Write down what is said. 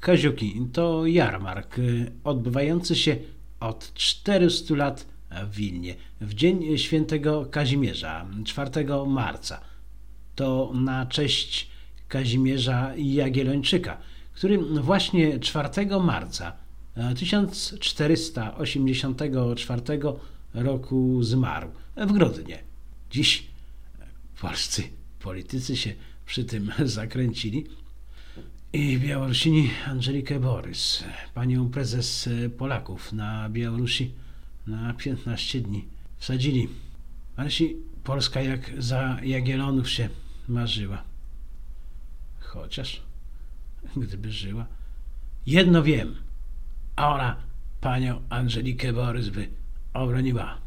Kaziuki to jarmark odbywający się od 400 lat w Wilnie w dzień świętego Kazimierza, 4 marca. To na cześć Kazimierza Jagiellończyka, który właśnie 4 marca 1484 roku zmarł w Grodnie. Dziś polscy politycy się przy tym zakręcili i Białorusini Andżelikę Borys, panią prezes Polaków na Białorusi, na 15 dni wsadzili. Ale Polska jak za Jagiellonów się marzyła. Chociaż gdyby żyła. Jedno wiem, a ona panią Andżelikę Borys by obroniła.